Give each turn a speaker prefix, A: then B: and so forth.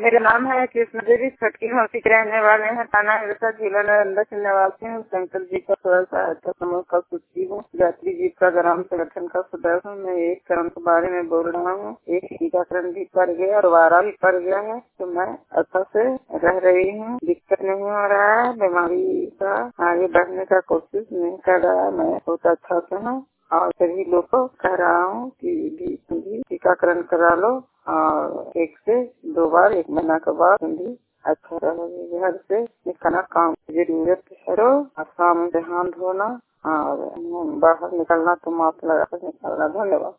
A: मेरा नाम है कृष्ण देवी, छटकी मौसी के रहने वाले हैं। थाना हिरसा, जिला नालंदा के निवासी हूँ। शंकर जी का स्वयं सहायता समूह का सचिव हूँ। गायत्री जी का ग्राम संगठन का सदस्य हूँ। मैं एक कर्म के बारे में बोल रहा हूँ। एक टीकाकरण भी कर गया और वारा भी कर गया है, तो मैं अच्छा से रह रही हूँ। दिक्कत नहीं हो रहा है। बीमारी का आगे बढ़ने का कोशिश नहीं कर रहा है। मैं बहुत अच्छा से हूँ और सभी लोग को कह रहा हूँ कि टीकाकरण करा लो और 1 से 2 बार 1 महीना के बाद अच्छा रहोगे। घर से निकलना काम की जरूरत करो और शाम में हाथ धोना और बाहर निकलना तो मास्क लगा कर निकलना। धन्यवाद।